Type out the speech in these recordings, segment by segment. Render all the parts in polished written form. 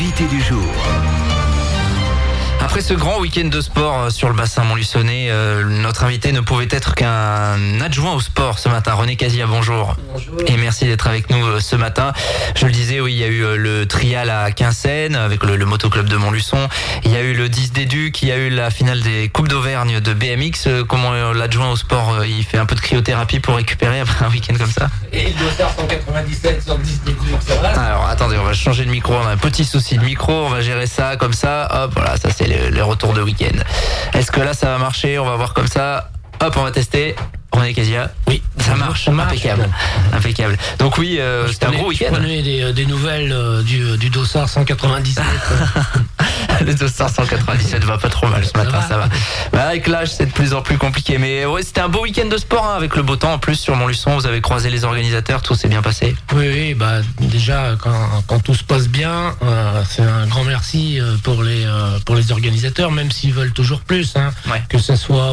L'invité du jour. Après ce grand week-end de sport sur le bassin montluçonnais, notre invité ne pouvait être qu'un adjoint au sport ce matin. René Casia, bonjour. Bonjour. Et merci d'être avec nous ce matin. Je le disais, oui, il y a eu le trial à Quinssaines avec le motoclub de Montluçon. Il y a eu le 10 des Ducs, il y a eu la finale des Coupes d'Auvergne de BMX. Comment l'adjoint au sport, il fait un peu de cryothérapie pour récupérer après un week-end comme ça? Et il doit faire 197 sur 10 des Ducs, ça va? Alors attendez, on va changer de micro, on a un petit souci de micro, on va gérer ça comme ça, hop, voilà, ça c'est le retour de week-end. Est-ce que là ça va marcher? On va voir comme ça, hop, on va tester. René Casia, oui, ça marche, impeccable, impeccable. Donc oui, c'était un gros week-end. Je prenais des nouvelles du Dossard 197. Le Dossard 197 va pas trop mal ce matin, ça va. Bah, avec l'âge, c'est de plus en plus compliqué. Mais ouais, c'était un beau week-end de sport, hein, avec le beau temps. En plus, sur Montluçon, vous avez croisé les organisateurs, tout s'est bien passé. Oui, bah déjà quand tout se passe bien, c'est un grand merci pour les organisateurs, même s'ils veulent toujours plus, hein, Ouais. que ce soit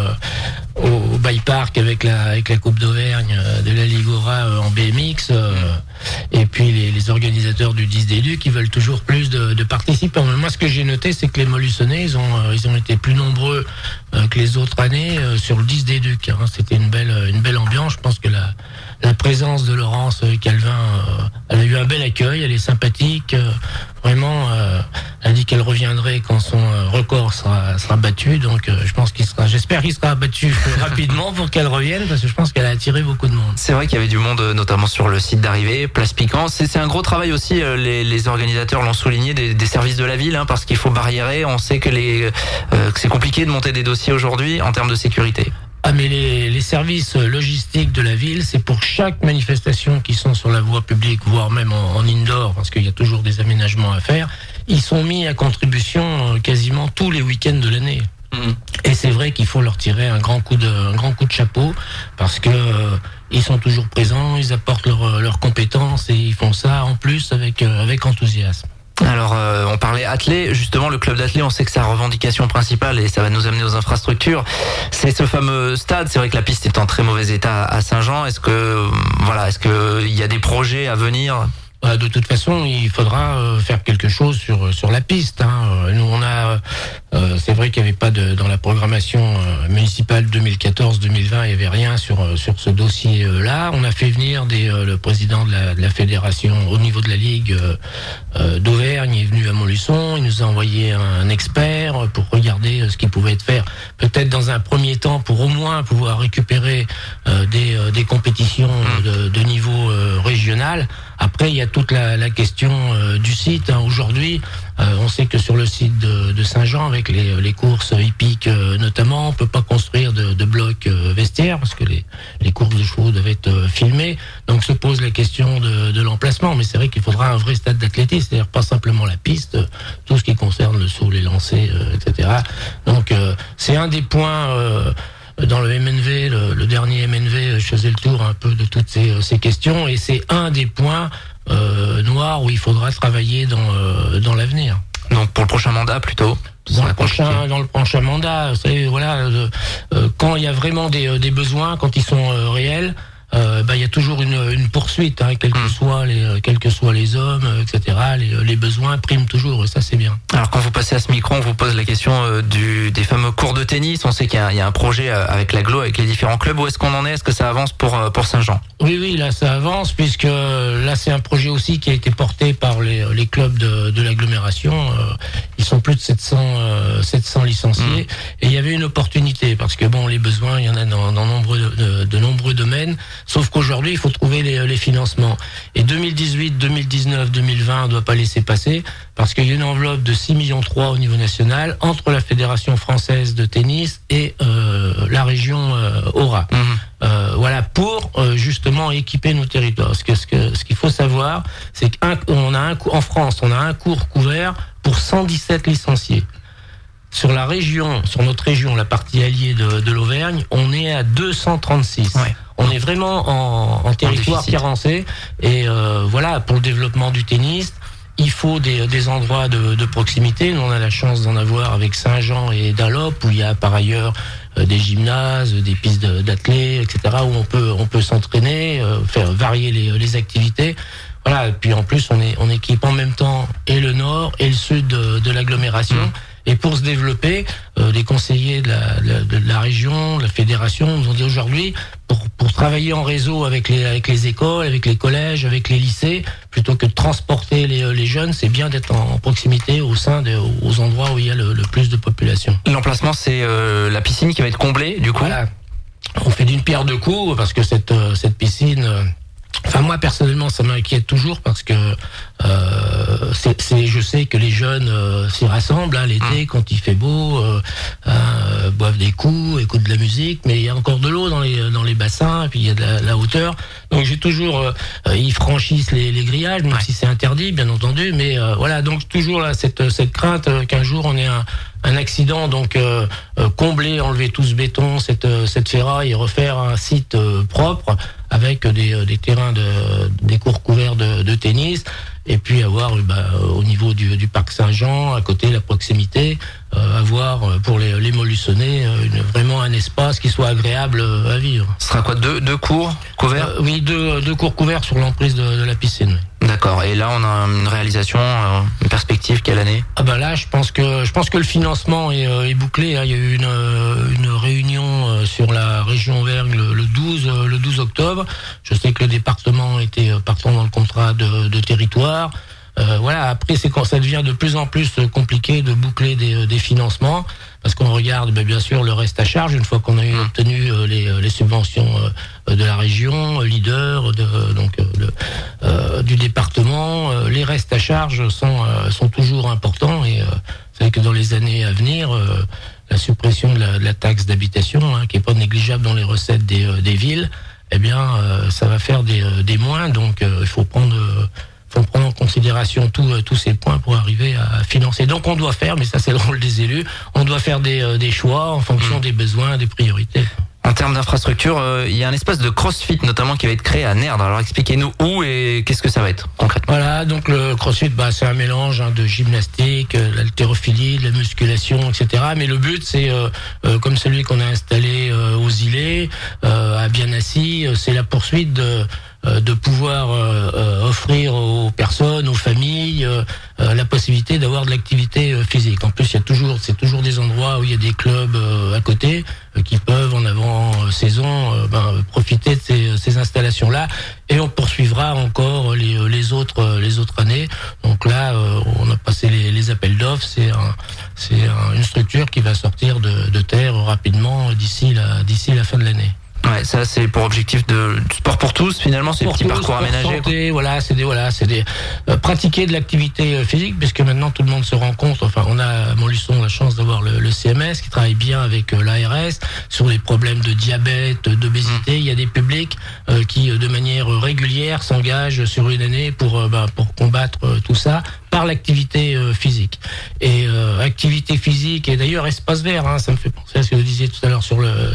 au Bike Park avec la Coupe d'Auvergne de la Ligue Aura en BMX, et puis les organisateurs du 10 des Ducs qui veulent toujours plus de participants. Moi, ce que j'ai noté, c'est que les Montluçonnais, ils ont été plus nombreux que les autres années sur le 10 des Ducs, hein. C'était une belle ambiance. Je pense que la présence de Laurence Calvin, elle a eu un bel accueil, elle est sympathique, vraiment, elle a dit qu'elle reviendrait quand son record sera battu, donc j'espère qu'il sera battu rapidement pour qu'elle revienne, parce que je pense qu'elle a attiré beaucoup de monde. C'est vrai qu'il y avait du monde, notamment sur le site d'arrivée, Place Piquant. C'est un gros travail aussi, les organisateurs l'ont souligné, des services de la ville, hein, parce qu'il faut barriérer. On sait que c'est compliqué de monter des dossiers aujourd'hui en termes de sécurité. Ah, mais les services logistiques de la ville, c'est pour chaque manifestation qui sont sur la voie publique, voire même en indoor, parce qu'il y a toujours des aménagements à faire, ils sont mis à contribution quasiment tous les week-ends de l'année. Et c'est vrai qu'il faut leur tirer un grand coup de chapeau, parce que ils sont toujours présents, ils apportent leurs compétences et ils font ça en plus avec enthousiasme. Alors, on parlait athlé, justement, le club d'athlé, on sait que sa revendication principale, et ça va nous amener aux infrastructures, c'est ce fameux stade. C'est vrai que la piste est en très mauvais état à Saint-Jean. Est-ce que il y a des projets à venir? De toute façon, il faudra faire quelque chose sur la piste, hein. Nous, c'est vrai qu'il n'y avait pas dans la programmation municipale 2014-2020, il n'y avait rien sur ce dossier-là. On a fait venir le président de la fédération au niveau de la Ligue d'Auvergne, il est venu à Montluçon, il nous a envoyé un expert pour regarder ce qui pouvait être fait. Peut-être dans un premier temps pour au moins pouvoir récupérer des compétitions de niveau régional. Après, il y a toute la question du site, hein. Aujourd'hui, on sait que sur le site de Saint-Jean, avec les courses hippiques notamment, on peut pas construire de blocs vestiaires parce que les courses de chevaux doivent être filmées. Donc se pose la question de l'emplacement. Mais c'est vrai qu'il faudra un vrai stade d'athlétisme, c'est-à-dire pas simplement la piste, tout ce qui concerne le saut, les lancers, etc. Donc c'est un des points... dans le MNV, le dernier MNV, je faisais le tour un peu de toutes ces questions, et c'est un des points noirs où il faudra travailler dans l'avenir. Donc pour le prochain mandat plutôt? Dans le prochain mandat, quand il y a vraiment des besoins, quand ils sont réels, il y a toujours une poursuite, hein, quels que soient les hommes, etc. Les besoins priment toujours, et ça c'est bien. Alors quand vous passez à ce micro, on vous pose la question des fameux cours de tennis. On sait qu'il y a un projet avec l'Agglo, avec les différents clubs. Où est-ce qu'on en est? Est-ce que ça avance pour Saint-Jean? Oui, là ça avance, puisque là c'est un projet aussi qui a été porté par les clubs de l'agglomération. Ils sont plus de 700 licenciés, et il y avait une opportunité, parce que les besoins, il y en a dans de nombreux domaines. Sauf qu'aujourd'hui, il faut trouver les financements. Et 2018, 2019, 2020, on ne doit pas laisser passer, parce qu'il y a une enveloppe de 6,3 millions au niveau national entre la Fédération française de tennis et la région Aura. Pour justement équiper nos territoires. Ce qu'il faut savoir, c'est qu'en France, on a un cours couvert pour 117 licenciés. Sur notre région, la partie alliée de l'Auvergne, on est à 236. Ouais. On est vraiment en territoire carencé, et pour le développement du tennis, il faut des endroits de proximité. Nous, on a la chance d'en avoir avec Saint-Jean et Dunlop, où il y a par ailleurs des gymnases, des pistes d'athlètes, etc., où on peut s'entraîner, faire varier les activités. Voilà. Et puis en plus, on équipe en même temps et le nord et le sud de l'agglomération. Et pour se développer, les conseillers de la région, de la fédération nous ont dit aujourd'hui, pour travailler en réseau avec les écoles, avec les collèges, avec les lycées, plutôt que de transporter les jeunes, c'est bien d'être en proximité aux endroits où il y a le plus de population. L'emplacement, c'est la piscine qui va être comblée, du coup. Voilà. On fait d'une pierre deux coups parce que cette piscine. Enfin, moi personnellement, ça m'inquiète toujours parce que je sais que les jeunes s'y rassemblent l'été quand il fait beau, boivent des coups, écoutent de la musique, mais il y a encore de l'eau dans les bassins, et puis il y a de la hauteur. Donc j'ai toujours, ils franchissent les grillages, même si c'est interdit, bien entendu, mais voilà, donc toujours là cette crainte qu'un jour on ait un accident, donc combler, enlever tout ce béton, cette ferraille et refaire un site propre avec des terrains des cours couverts de tennis, et puis avoir au niveau du parc Saint-Jean, à côté, la proximité, avoir pour les Montluçonnais vraiment un espace qui soit agréable à vivre. Ce sera quoi, deux cours couverts? Oui, deux cours couverts sur l'emprise de la piscine. D'accord. Et là, on a une réalisation, une perspective, quelle année? Là, je pense que le financement est bouclé. Il y a eu une réunion sur la région Auvergne le 12 octobre. Je sais que le département était partant dans le contrat de territoire. Voilà. Après, c'est quand ça devient de plus en plus compliqué de boucler des financements, parce qu'on regarde bien sûr le reste à charge une fois qu'on a obtenu les subventions de la région, leader du département. Les restes à charge sont toujours importants, et vous savez que dans les années à venir, la suppression de la taxe d'habitation, qui est pas négligeable dans les recettes des villes, ça va faire des moins. Donc il faut prendre en considération tous ces points pour arriver à financer. Donc on doit faire, mais ça c'est le rôle des élus, on doit faire des choix en fonction des besoins, des priorités. En termes d'infrastructure, il y a un espace de CrossFit notamment qui va être créé à Nerdre. Alors expliquez-nous où et qu'est-ce que ça va être concrètement. Voilà, donc le CrossFit, c'est un mélange de gymnastique, l'haltérophilie, de la musculation, etc. Mais le but, c'est comme celui qu'on a installé aux Îlets, à Bienassi, c'est la poursuite de pouvoir offrir aux personnes, aux familles, la possibilité d'avoir de l'activité physique. En plus, c'est toujours des endroits où il y a des clubs à côté qui peuvent, en avant-saison, profiter de ces installations-là. Et on poursuivra encore les autres années. Donc là, on a passé les appels d'offres. C'est une structure qui va sortir de terre rapidement d'ici la fin de l'année. Ouais, ça c'est pour objectif de sport pour tous. Finalement, c'est des petits parcours aménagés. C'est pratiquer de l'activité physique, puisque maintenant tout le monde se rend compte. Enfin, on a à Montluçon la chance d'avoir le CMS qui travaille bien avec l'ARS sur les problèmes de diabète, d'obésité. Il y a des publics qui, de manière régulière, s'engagent sur une année pour combattre tout ça par l'activité physique. Et activité physique, et d'ailleurs espace vert, ça me fait penser à ce que vous disiez tout à l'heure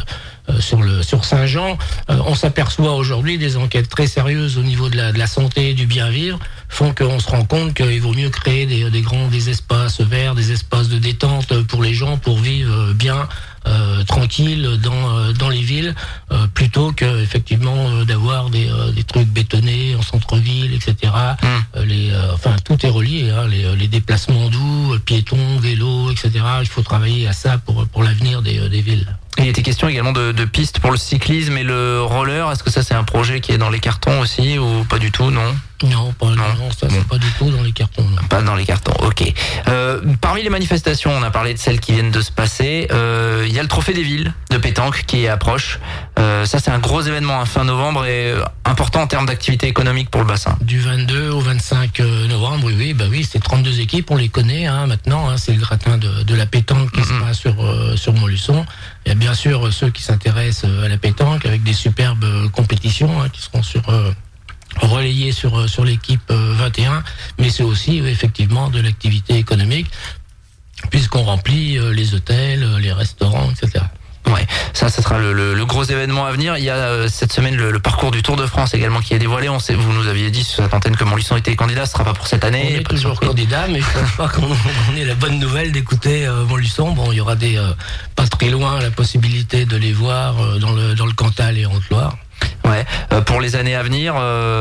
sur Saint-Jean. On s'aperçoit aujourd'hui, des enquêtes très sérieuses au niveau de la santé et du bien-vivre font qu'on se rend compte qu'il vaut mieux créer des espaces verts, des espaces de détente pour les gens, pour vivre bien, tranquille dans les villes, plutôt que effectivement d'avoir des trucs bétonnés en centre-ville, etc. Tout est relié, les déplacements doux, piétons, vélos, etc. Il faut travailler à ça pour l'avenir des villes. Il était question également de pistes pour le cyclisme et le roller. Est-ce que ça c'est un projet qui est dans les cartons aussi ou pas du tout, non? Non, c'est pas du tout dans les cartons. Non. Pas dans les cartons, ok. Parmi les manifestations, on a parlé de celles qui viennent de se passer. Il y a le Trophée des villes de pétanque qui approche. Ça c'est un gros événement fin novembre et important en termes d'activité économique pour le bassin. Du 22 au 25 novembre, oui, c'est 32 équipes, on les connaît maintenant. C'est le gratin de la pétanque qui se passe sur Montluçon. Il y a bien sûr ceux qui s'intéressent à la pétanque avec des superbes compétitions qui seront relayées sur l'équipe 21, mais c'est aussi effectivement de l'activité économique puisqu'on remplit les hôtels, les restaurants, etc. Ouais, ça sera le gros événement à venir. Il y a cette semaine le parcours du Tour de France également qui est dévoilé. Vous nous aviez dit sur cette antenne que Montluçon était candidat, ce sera pas pour cette année. On est toujours candidat, mais je pense pas qu'on ait la bonne nouvelle d'écouter Montluçon. Bon, il y aura pas très loin la possibilité de les voir dans le Cantal et en Haute-Loire. Ouais. Pour les années à venir,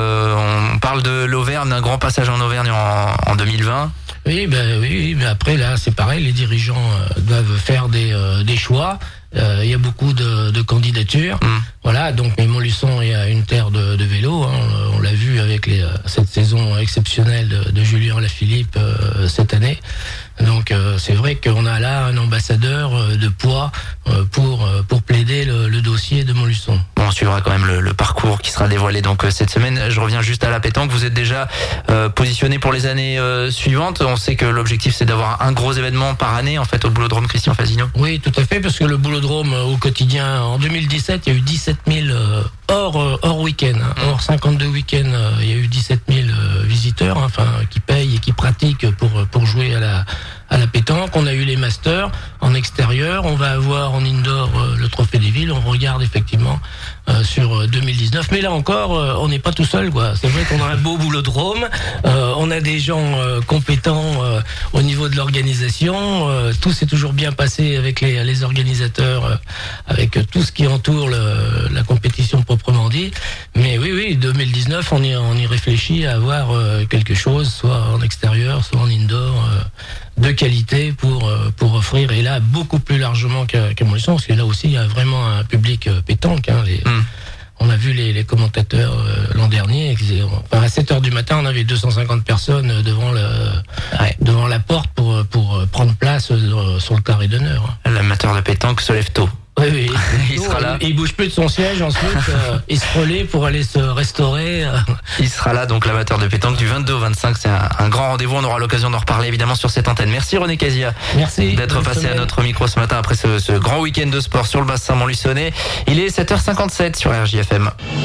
on parle de l'Auvergne, d'un grand passage en Auvergne en 2020. Oui, mais après là, c'est pareil, les dirigeants doivent faire des choix. Il y a beaucoup de candidatures. Voilà, donc mais Montluçon est une terre de vélo. Hein. On l'a vu avec cette saison exceptionnelle de Julien Lafilippe cette année. Donc c'est vrai qu'on a là un ambassadeur de poids pour plaider le dossier de Montluçon. Bon, on suivra quand même le parcours qui sera dévoilé donc cette semaine. Je reviens juste à la pétanque. Vous êtes déjà positionné pour les années suivantes. On sait que l'objectif c'est d'avoir un gros événement par année en fait au Boulodrome Christian Fasino. Oui, tout à fait, parce que le Boulodrome au quotidien en 2017, il y a eu 17 000 hors week-end, hein. Hors 52 week-ends, il y a eu 17 000 visiteurs, hein, enfin qui payent et qui pratiquent pour jouer à la pétanque. On a eu les masters en extérieur, on va avoir en indoor le trophée des villes. On regarde effectivement sur 2019, mais là encore on n'est pas tout seul, quoi. C'est vrai qu'on a un beau boulodrome, on a des gens compétents au niveau de l'organisation, tout s'est toujours bien passé avec les organisateurs, avec tout ce qui entoure la compétition proprement dit. Mais oui, 2019 on y réfléchit à avoir quelque chose, soit en extérieur, soit en indoor, de qualité pour offrir, et là beaucoup plus largement qu'à Montluçon, parce que là aussi il y a vraiment un public pétanque, hein. On a vu les commentateurs l'an dernier, à 7h du matin on avait 250 personnes devant la porte pour prendre place sur le carré d'honneur. L'amateur de pétanque se lève tôt. Oui. Il sera là. Il bouge plus de son siège, ensuite il se relaie pour aller se restaurer. Il sera là, donc l'amateur de pétanque du 22 au 25. C'est un grand rendez-vous. On aura l'occasion d'en reparler évidemment sur cette antenne. Merci René Casia. Merci d'être passé à notre micro ce matin après ce grand week-end de sport sur le bassin montluçonnais. Il est 7h57 sur RJFM.